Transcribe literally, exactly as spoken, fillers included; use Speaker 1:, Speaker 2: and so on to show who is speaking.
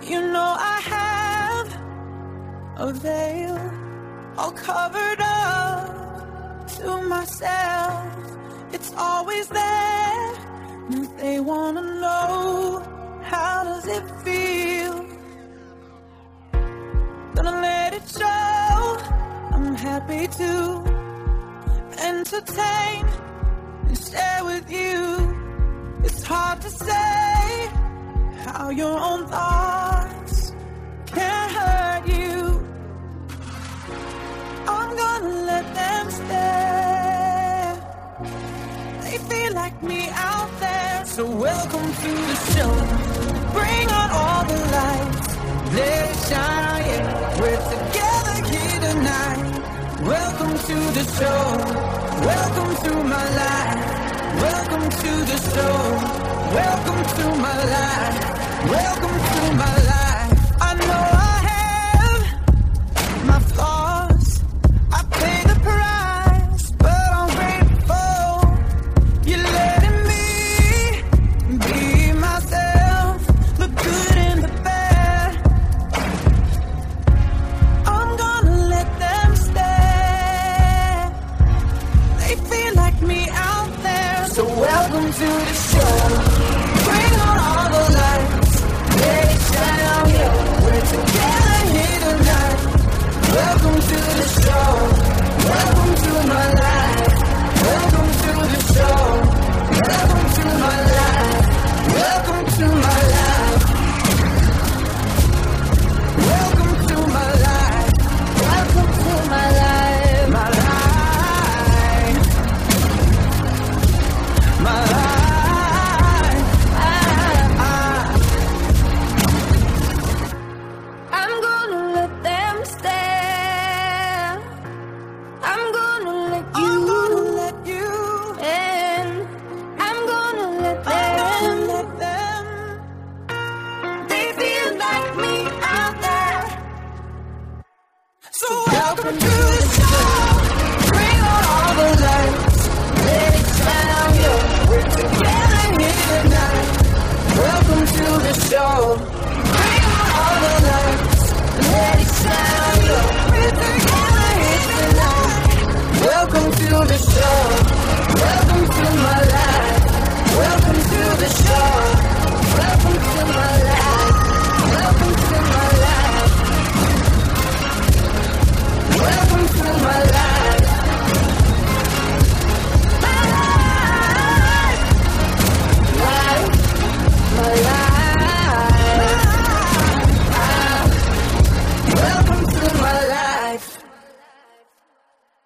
Speaker 1: You know I have a veil all covered up to myself. It's always there. And they wanna know, how does it feel? Gonna let it show. I'm happy to entertain and share with you. It's hard to say how your own thoughts can hurt you. I'm gonna let them stare. They feel like me out there. So welcome to the show. Bring on all the lights. Let it shine on you. We're together here tonight. Welcome to the show. Welcome to my life. Welcome to the show. Welcome to my life. Welcome to my life. I know I have my flaws. I pay the price, but I'm grateful. You're letting me be myself. Look good in the bad. I'm gonna let them stare. They feel like me out there. So welcome to the show. Bring on all the lights. Let it shine on you. We're together here tonight. Welcome to the show. Welcome to my life. Welcome to the show. Welcome to my life. Welcome to my life. Welcome to my life. Welcome to my life. My life. My life. I'm gonna let them stare. I'm gonna let you, I'm gonna let you in. I'm gonna let them, I'm gonna let them. They feel like me out there. So welcome to